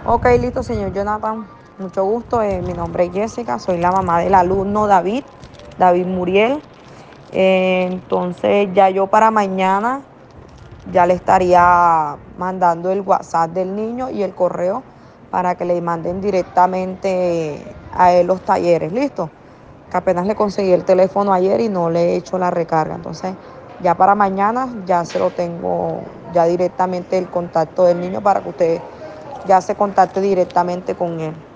Ok, listo, señor Jonathan. Mucho gusto. Mi nombre es Jessica, soy la mamá del alumno David, David Muriel. Entonces ya yo para mañana ya le estaría mandando el WhatsApp del niño y el correo para que le manden directamente a él los talleres. ¿Listo? Que apenas le conseguí el teléfono ayer y no le he hecho la recarga. Entonces ya para mañana ya se lo tengo ya directamente el contacto del niño para que usted ya se contacte directamente con él.